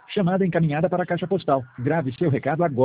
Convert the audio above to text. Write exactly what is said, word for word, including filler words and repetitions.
Chamada encaminhada para a caixa postal. Grave seu recado agora.